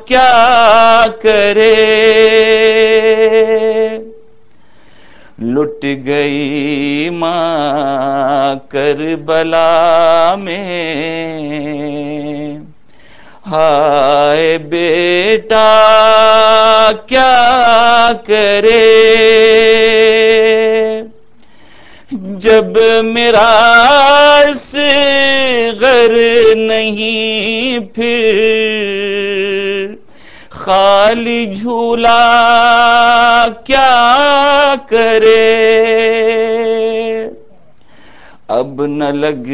کیا کرے، لٹ گئی ماں کربلا میں، ہائے بیٹا کیا کرے، جب میرا اصغر نہیں پھر خالی جھولا کیا کرے، اب نہ لگ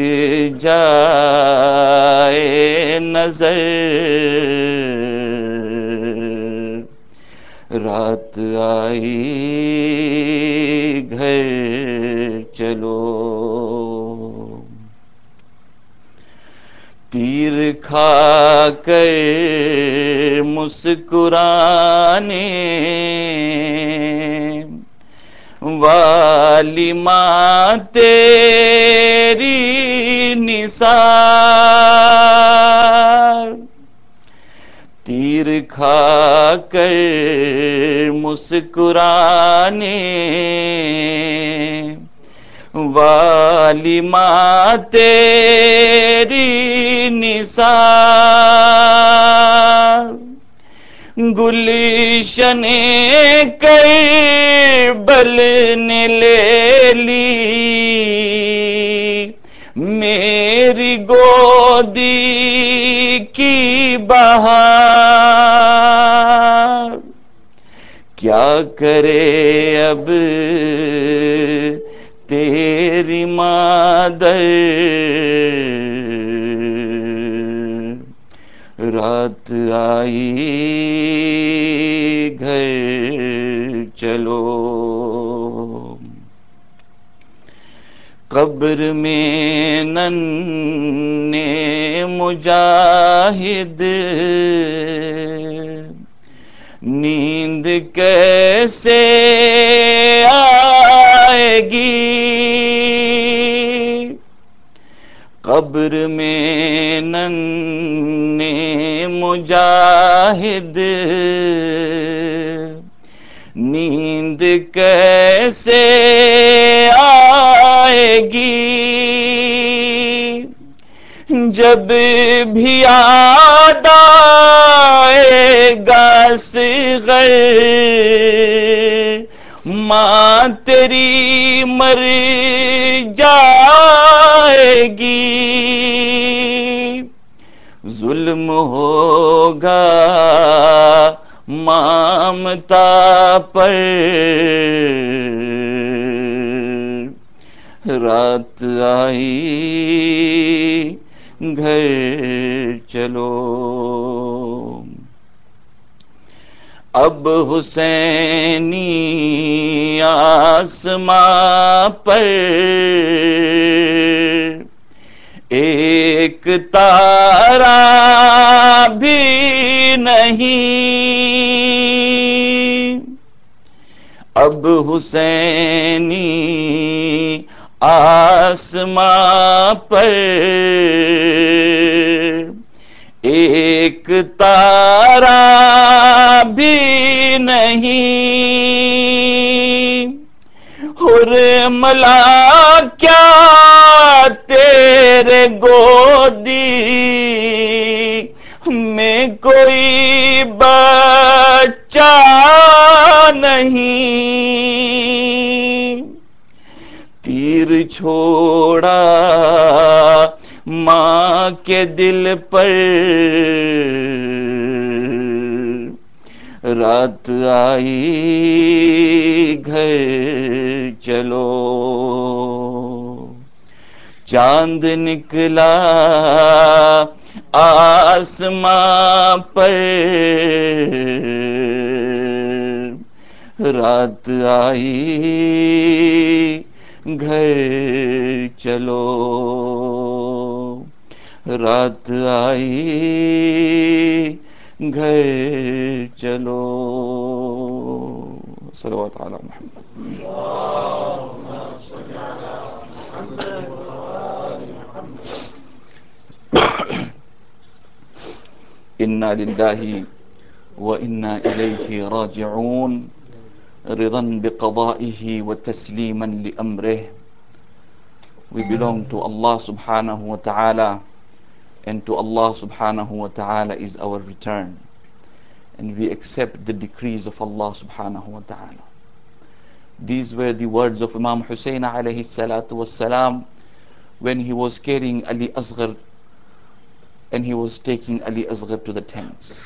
جائے نظر رات آئی گھر چلو، تیر کھا کر مسکرانے والی ماں تیری نثار، تیر کھا کر مسکرانے والی ماں تیری نثار، گلشن کربل نے لے لی میری گودی کی بہار، کیا کرے اب تیری مادر، رات آئی گھر چلو، قبر میں ننھے مجاہد نیند کیسے آئے گی، قبر میں ننھے مجاہد نیند کیسے آئے گی، جب بھی یاد آئے گا اصغر ماں تیری مر جائے گی، ظلم ہوگا مامتا پر رات آئی گھر چلو، اب حسینی آسماں پر ایک تارا بھی نہیں، اب حسینی آسماں پر ایک تارا بھی نہیں، حرملا کیا تیرے گودی میں کوئی بچہ نہیں، تیر چھوڑا ماں کے دل پر رات آئی گھر چلو، چاند نکلا آسماں پر رات آئی گھر چلو، رات آئی گھر چلو، صلوات علی محمد۔ انا للہ وإنا إليه راجعون رضا بقضائه وتسليما لأمره. We belong to Allah subhanahu wa ta'ala, and to Allah subhanahu wa ta'ala is our return. And we accept the decrees of Allah subhanahu wa ta'ala. These were the words of Imam Hussein alayhi salatu was salam when he was carrying Ali Asghar and he was taking Ali Asghar to the tents.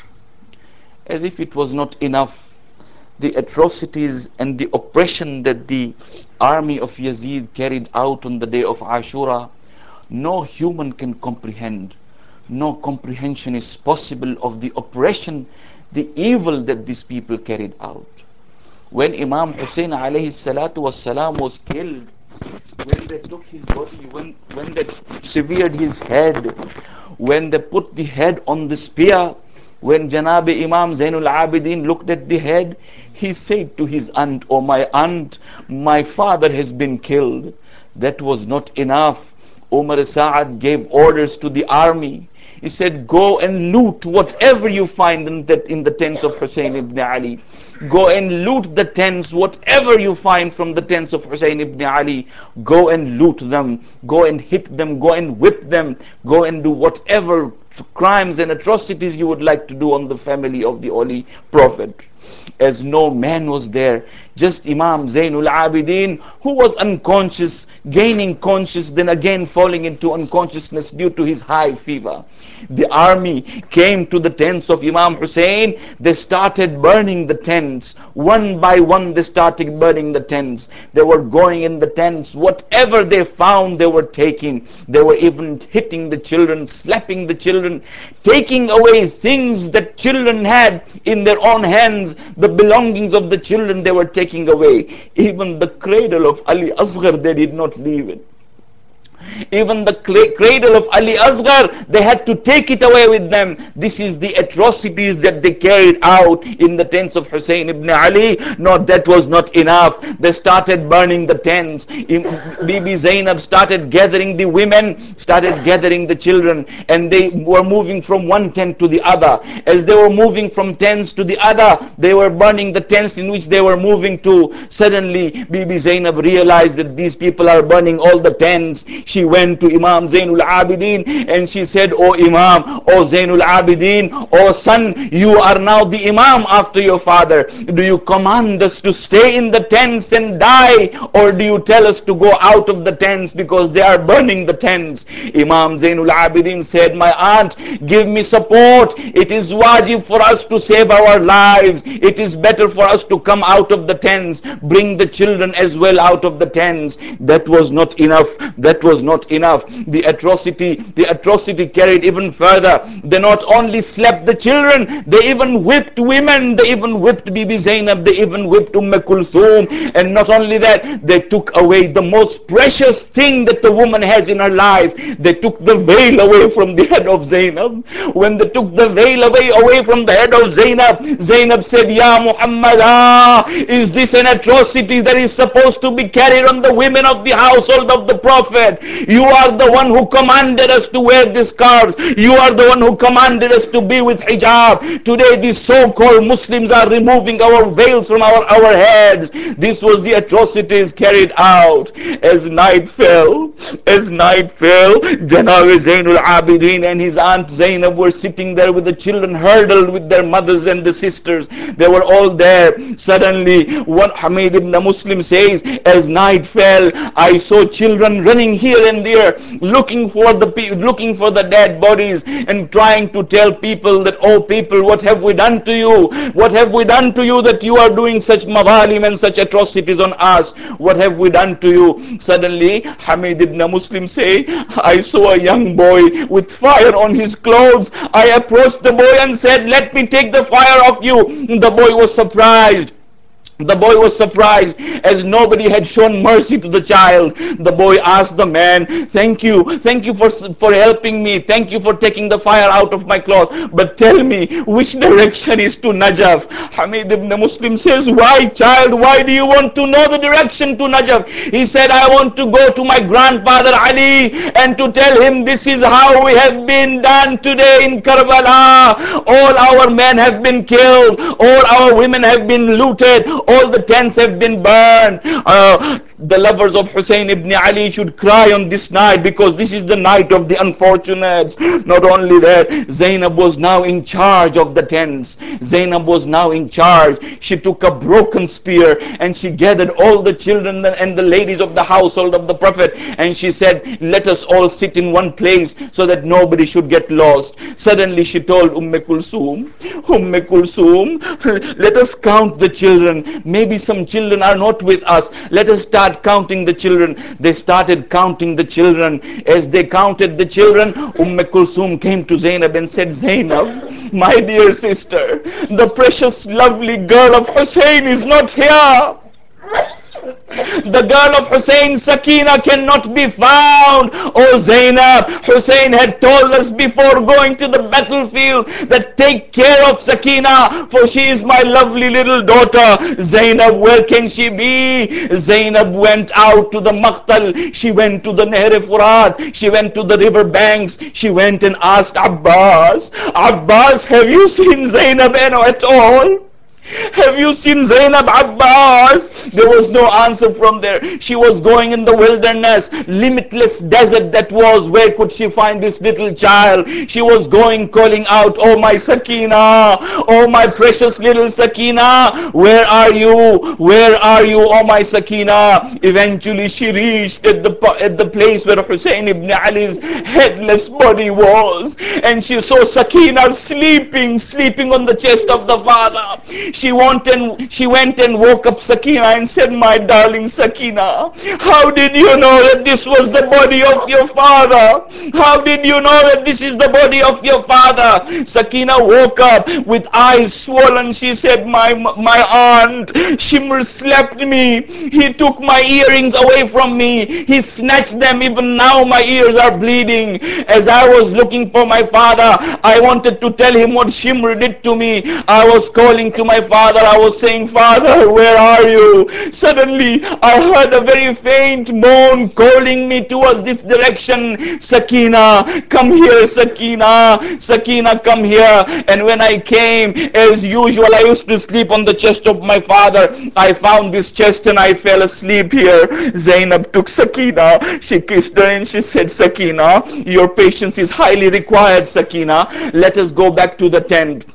As if it was not enough, the atrocities and the oppression that the army of Yazid carried out on the day of Ashura, no human can comprehend. No comprehension is possible of the oppression, the evil that these people carried out. When Imam Hussein alayhi salatu was salam was killed, when they took his body, when they severed his head, when they put the head on the spear, when Janabi Imam Zainul Abidin looked at the head, he said to his aunt, "Oh my aunt, my father has been killed." That was not enough. Umar Sa'ad gave orders to the army. He said, "Go and loot whatever you find in the tents of Hussein ibn Ali. Go and loot the tents, whatever you find from the tents of Hussein ibn Ali. Go and loot them. Go and hit them. Go and whip them. Go and do whatever crimes and atrocities you would like to do on the family of the Holy Prophet." As no man was there, just Imam Zainul Abidin, who was unconscious, gaining conscious, then again falling into unconsciousness due to his high fever. The army came to the tents of Imam Hussein. They started burning the tents. One by one, they started burning the tents. They were going in the tents. Whatever they found, they were taking. They were even hitting the children, slapping the children, taking away things that children had in their own hands. The belongings of the children they were taking away. Even the cradle of Ali Asghar, they did not leave it. Even the cradle of Ali Asghar, they had to take it away with them. This is the atrocities that they carried out in the tents of Hussein ibn Ali. No, that was not enough. They started burning the tents. Bibi Zainab started gathering the women, started gathering the children, and they were moving from one tent to the other. As they were moving from tents to the other, they were burning the tents in which they were moving to. Suddenly, Bibi Zainab realized that these people are burning all the tents. She went to Imam Zainul Abidin and she said, "Oh Imam, oh Zainul Abidin, oh son, you are now the Imam after your father. Do you command us to stay in the tents and die, or do you tell us to go out of the tents because they are burning the tents?" Imam Zainul Abidin said, "My aunt, give me support. It is wajib for us to save our lives. It is better for us to come out of the tents. Bring the children as well out of the tents." That was not enough. That was not enough. The atrocity carried even further. They not only slapped the children, they even whipped women. They even whipped Bibi Zainab. They even whipped Kulthum. And not only that, they took away the most precious thing that the woman has in her life. They took the veil away from the head of Zainab. When they took the veil away from the head of Zainab, Zainab said, "Ya Muhammad, is this an atrocity that is supposed to be carried on the women of the household of the Prophet? You are the one who commanded us to wear these scarves. You are the one who commanded us to be with hijab. Today these so-called Muslims are removing our veils from our heads." This was the atrocities carried out. As night fell, Janab Zainul Abidin and his aunt Zainab were sitting there with the children huddled with their mothers and the sisters. They were all there. Suddenly, one Hamid ibn Muslim says, as night fell, I saw children running here and there, looking for the dead bodies and trying to tell people that, "Oh people, what have we done to you? What have we done to you that you are doing such mavalim and such atrocities on us? What have we done to you?" Suddenly, Hamid ibn Muslim say, I saw a young boy with fire on his clothes. I approached the boy and said, "Let me take the fire off you." The boy was surprised. The boy was surprised as nobody had shown mercy to the child. The boy asked the man, thank you for helping me. Thank you for taking the fire out of my cloth. But tell me, which direction is to Najaf? Hamid ibn Muslim says, why child, why do you want to know the direction to Najaf? He said, I want to go to my grandfather Ali and to tell him this is how we have been done today in Karbala. All our men have been killed. All our women have been looted. All the tents have been burned. The lovers of Hussein ibn Ali should cry on this night, because this is the night of the unfortunates. Not only that, Zainab was now in charge of the tents. Zainab was now in charge. She took a broken spear and she gathered all the children and the ladies of the household of the Prophet, and she said, let us all sit in one place so that nobody should get lost. Suddenly she told Umm Kulsum, let us count the children. Maybe some children are not with us. Let us start counting the children. They started counting the children. As they counted the children, Kulsum came to Zainab and said, Zainab, my dear sister, the precious lovely girl of Hussein is not here. The girl of Hussein, Sakina, cannot be found. Oh Zainab, Hussein had told us before going to the battlefield that take care of Sakina, for she is my lovely little daughter. Zainab, where can she be? Zainab went out to the Maqtal. She went to the Nahr Furat. She went to the river banks. She went and asked Abbas, Abbas, have you seen Zainab at all? Have you seen Zainab, Abbas? There was no answer from there. She was going in the wilderness, limitless desert that was. Where could she find this little child? She was going, calling out, oh my Sakina, oh my precious little Sakina, where are you? Where are you, oh my Sakina? Eventually she reached at the place where Hussein ibn Ali's headless body was, and she saw Sakina sleeping on the chest of the father. She went and woke up Sakina and said, my darling Sakina, how did you know that this was the body of your father? How did you know that this is the body of your father? Sakina woke up with eyes swollen. She said, my aunt Shimr slapped me. He took my earrings away from me. He snatched them. Even now my ears are bleeding. As I was looking for my father, I wanted to tell him what Shimr did to me. I was calling to my father. I was saying, Father, where are you? Suddenly I heard a very faint moan calling me towards this direction. Sakina, come here, Sakina. Sakina, come here. And when I came, as usual, I used to sleep on the chest of my father. I found this chest and I fell asleep here. Zainab took Sakina. She kissed her and she said, Sakina, your patience is highly required, Sakina. Let us go back to the tent.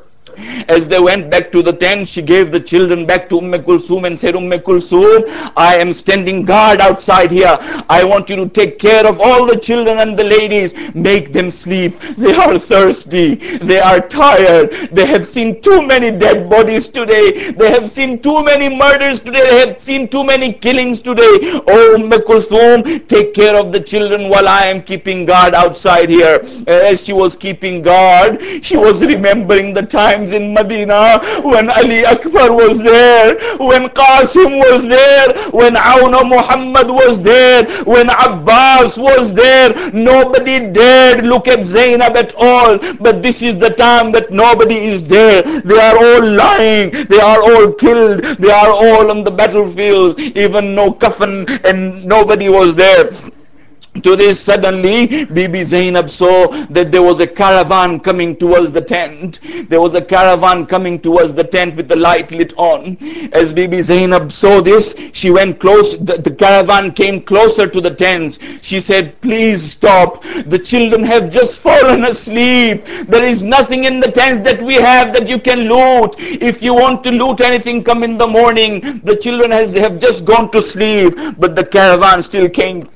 As they went back to the tent, she gave the children back to Kulsum and said, Kulsum, I am standing guard outside here. I want you to take care of all the children and the ladies. Make them sleep. They are thirsty. They are tired. They have seen too many dead bodies today. They have seen too many murders today. They have seen too many killings today. Oh, Kulsum, take care of the children while I am keeping guard outside here. As she was keeping guard, she was remembering the times in Medina when Ali Akbar was there, when Qasim was there, when Auna Muhammad was there, when Abbas was there. Nobody dared look at Zainab at all. But this is the time that nobody is there. They are all lying. They are all killed. They are all on the battlefield. Even no coffin, and nobody was there. To this, suddenly Bibi Zainab saw that there was a caravan coming towards the tent. There was a caravan coming towards the tent with the light lit on. As Bibi Zainab saw this, she went close. The caravan came closer to the tents. She said, please stop. The children have just fallen asleep. There is nothing in the tents that we have that you can loot. If you want to loot anything, come in the morning. The children have just gone to sleep. But the caravan still came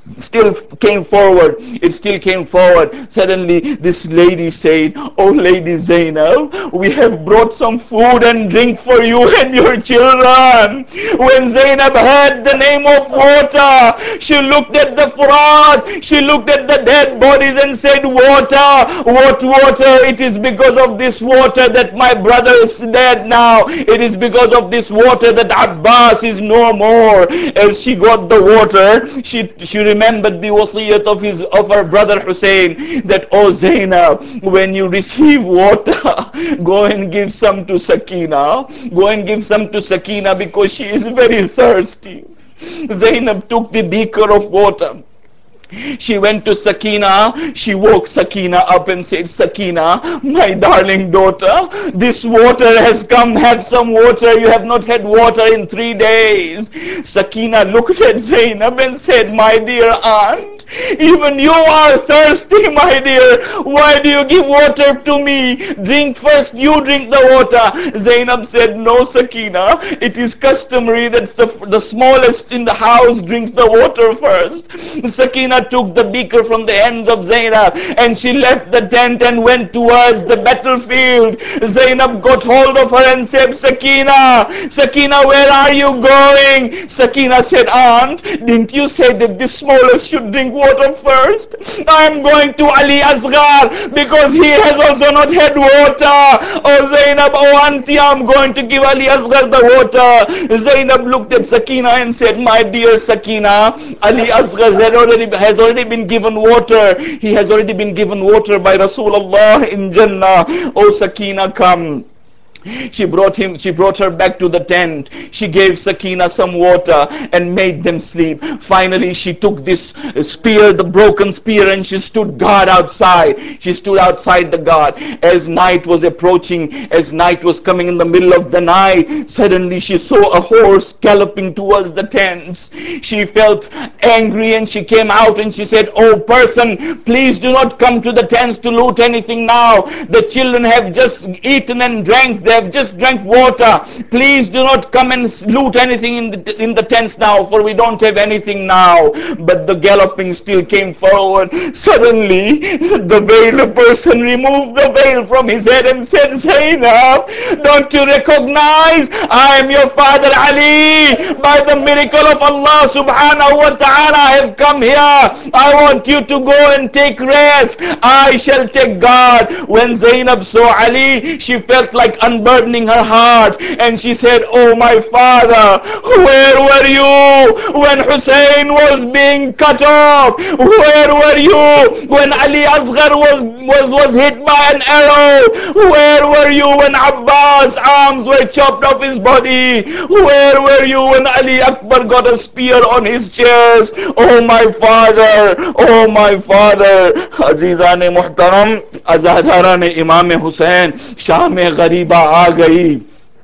still came forward. It still came forward. Suddenly this lady said, "Oh Lady Zainab, we have brought some food and drink for you and your children." When Zainab heard the name of water, she looked at the Furat, she looked at the dead bodies and said, "Water, what water? It is because of this water that my brother is dead now. It is because of this water that Abbas is no more." As she got the water, she remembered the wasiyat of her brother Hussein, that, "Oh Zainab, when you receive water, go and give some to Sakina. Go and give some to Sakina because she is very thirsty." Zainab took the beaker of water. She went to Sakina. She woke Sakina up and said, "Sakina, my darling daughter, this water has come. Have some water. You have not had water in 3 days." Sakina looked at Zainab and said, "My dear aunt, even you are thirsty, my dear. Why do you give water to me? Drink first. You drink the water." Zainab said, "No, Sakina. It is customary that the smallest in the house drinks the water first." Sakina took the beaker from the hands of Zainab and she left the tent and went towards the battlefield. Zainab got hold of her and said, "Sakina, Sakina, where are you going?" Sakina said, "Aunt, didn't you say that the smallest should drink water first? I am going to Ali Asghar because he has also not had water." "Oh Zainab, oh auntie, I'm going to give Ali Asghar the water." Zainab looked at Sakina and said, "My dear Sakina, Ali Asghar has already been given water. He has already been given water by Rasulullah in Jannah. Oh Sakina, come." She brought her back to the tent. She gave Sakina some water and made them sleep. Finally, she took this spear, the broken spear, and she stood guard outside. She stood outside the guard. As night was approaching, as night was coming in the middle of the night, suddenly she saw a horse galloping towards the tents. She felt angry and she came out and she said, "Oh person, please do not come to the tents to loot anything now. The children have just eaten and drank. They have just drank water. Please do not come and loot anything in the tents now, for we don't have anything now." But the galloping still came forward. Suddenly, the veiled person removed the veil from his head and said, "Zainab, don't you recognize I am your father Ali? By the miracle of Allah subhanahu wa ta'ala, I have come here. I want you to go and take rest. I shall take guard." When Zainab saw Ali, she felt like unburdening her heart and she said, "Oh my father, where were you when Hussein was being cut off? Where were you when Ali Asghar was hit by an arrow? Where were you when Abbas' arms were chopped off his body? Where were you when Ali Akbar got a spear on his chest? Oh my father, oh my father." अजीज़ान मुहतरम, अज़ादारान इमाम हुसैन, शाम गरीबा आ गई।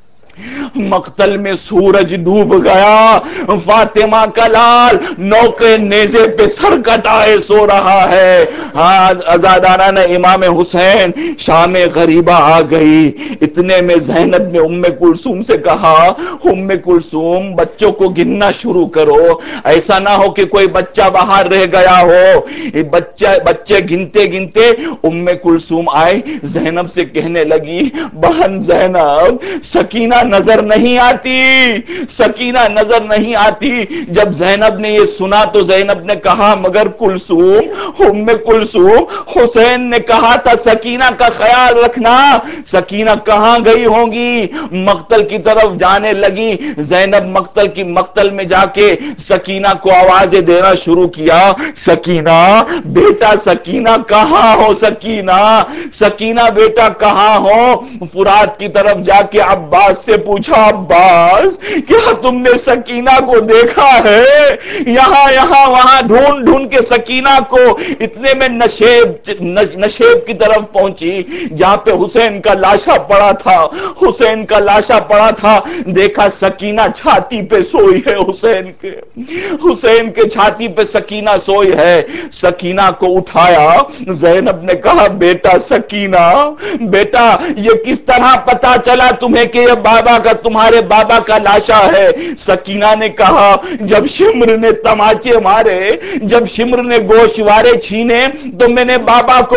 मक्तल में सूरज डूब गया। फातिमा का लाल नौके नेजे पे sir कटाए सो रहा है। हाँ अजादाना ने इमाम हुसैन, शाम गरीबा आ गई। इतने में ज़ैनब ने उम्मे कुलसूम से कहा, "उम्मे कुलसूम, बच्चों को गिनना शुरू करो। ऐसा ना हो कि कोई बच्चा बाहर रह गया हो।" बच्चे गिनते गिनते उम्मे कुलसूम आई। ज़ैनब से कहने लगी, "बहन ज़ैनब, सकीना नजर नहीं आती, सकीना नजर नहीं आती।" जब ज़ैनब ने ये सुना तो ज़ैनब ने कहा, "मगर कुलसूम, उम्मे कुलसूम, हुसैन ने कहा था सकीना का ख्याल रखना। सकीना कहां गई होंगी?" मक्तल की तरफ जाने लगी ज़ैनब। मक्तल में जाके सकीना को आवाजें देना शुरू किया, "सकीना बेटा, सकीना कहां हो? सकीना, सकीना बेटा कहां हो?" फुरात की तरफ जाके अब्बास से पूछा, "अब्बास, क्या तुमने सकीना को देखा है?" यहां यहां वहां ढूंढ ढूंढ के सकीना को इतने में नशेब की तरफ पहुंची, जहां पे हुसैन का लाशा पड़ा تھا، حسین کا لاشا پڑا تھا، دیکھا سکینہ چھاتی پہ سوئی ہے، حسین کے چھاتی پہ سکینہ سوئی ہے۔ سکینہ کو اٹھایا، زینب نے کہا بیٹا سکینہ، بیٹا یہ کس طرح پتا چلا تمہیں کہ یہ تمہارے بابا کا لاشا ہے؟ سکینہ نے کہا جب شمر نے تماچے مارے، جب شمر نے گوشوارے چھینے تو میں نے بابا کو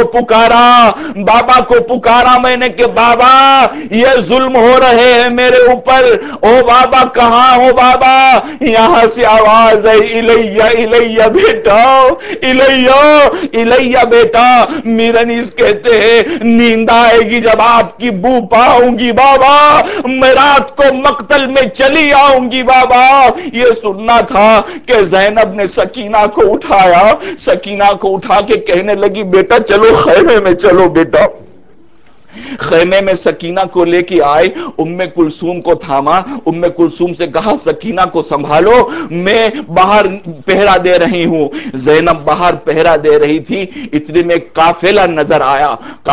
پکارا میں نے کہ بابا یہ ظلم ہو رہے ہیں میرے اوپر، او بابا کہاں ہو بابا؟ یہاں سے آواز ہے الیہ الیہ بیٹا، الیہ بیٹا۔ میرنیز کہتے ہیں نیند آئے گی جب آپ کی بو پاؤں گی بابا، میں رات کو مقتل میں چلی آؤں گی بابا۔ یہ سننا تھا کہ زینب نے سکینہ کو اٹھایا، سکینہ کو اٹھا کے کہنے لگی بیٹا چلو خیمے میں چلو بیٹا۔ خیمے میں سکینہ کو لے کے آئے، ام کلثوم کو تھاما، ام کلثوم سے کہا سکینہ کو سنبھالو، میں باہر پہرا دے رہی ہوں۔ زینب باہر پہرا دے رہی تھی، اتنے میں قافلہ نظر آیا،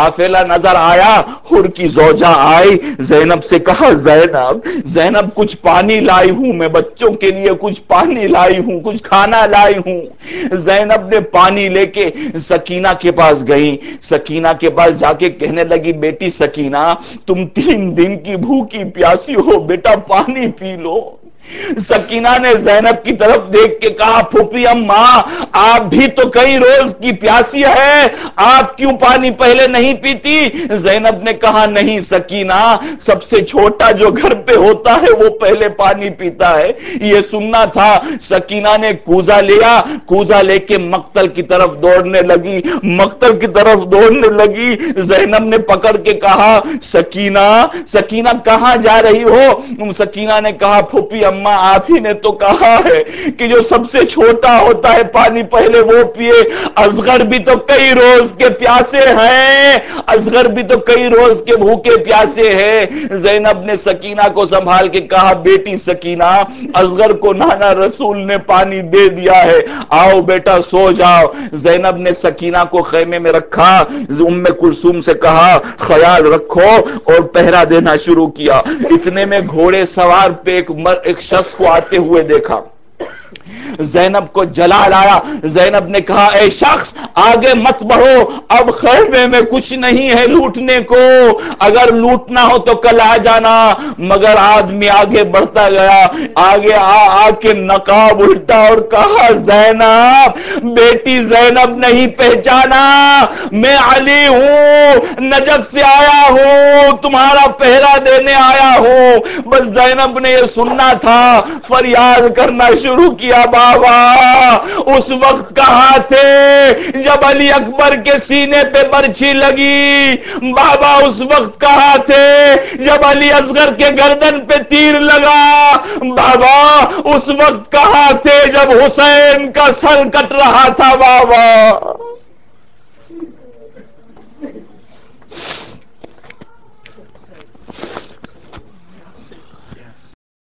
حر کی زوجہ آئی، زینب سے کہا زینب کچھ پانی لائی ہوں، میں بچوں کے لیے کچھ پانی لائی ہوں، کچھ کھانا لائی ہوں۔ زینب نے پانی لے کے سکینہ کے پاس گئی، سکینہ کے پاس جا کے کہنے لگی بیٹی سکینہ تم 3 دن کی بھوکی پیاسی ہو، بیٹا پانی پی لو۔ سکینہ نے زینب کی طرف دیکھ کے کہا پھوپھی اماں آپ بھی تو کئی روز کی پیاسی ہے، آپ کیوں پانی پہلے نہیں پیتی؟ زینب نے کہا نہیں سکینہ، سب سے چھوٹا جو گھر پہ ہوتا ہے وہ پہلے پانی پیتا ہے۔ یہ سننا تھا۔ سکینہ نے کوزہ لیا، کوزہ لے کے مقتل کی طرف دوڑنے لگی، زینب نے پکڑ کے کہا سکینہ کہاں جا رہی ہو؟ سکینہ نے کہا پھوپھی اماں آپ ہی نے تو کہا ہے کہ جو سب سے چھوٹا ہوتا ہے پانی پہلے وہ پیے، اصغر بھی تو کئی روز کے پیاسے ہیں، اصغر بھی تو کئی روز کے بھوکے پیاسے ہیں۔ زینب نے سکینہ کو سنبھال کے کہا بیٹی سکینہ اصغر کو نانا رسول نے پانی دے دیا ہے، آؤ بیٹا سو جاؤ۔ زینب نے سکینہ کو خیمے میں رکھا، ام کلثوم سے کہا خیال رکھو اور پہرا دینا شروع کیا۔ اتنے میں گھوڑے سوار پہ ایک شخص کو آتے ہوئے دیکھا، زینب کو جلال آیا، زینب نے کہا اے شخص آگے مت بڑھو، اب خیمے میں کچھ نہیں ہے لوٹنے کو، اگر لوٹنا ہو تو کل آ جانا۔ مگر آدمی آگے بڑھتا گیا، آگے آ کے نقاب الٹا اور کہا زینب بیٹی زینب نہیں پہچانا، میں علی ہوں، نجف سے آیا ہوں، تمہارا پہرا دینے آیا ہوں۔ بس زینب نے یہ سننا تھا، فریاد کرنا شروع کیا بابا اس وقت کہاں تھے جب علی اکبر کے سینے پہ برچھی لگی؟ بابا اس وقت کہاں تھے جب علی اصغر کے گردن پہ تیر لگا؟ بابا اس وقت کہاں تھے جب حسین کا سر کٹ رہا تھا؟ بابا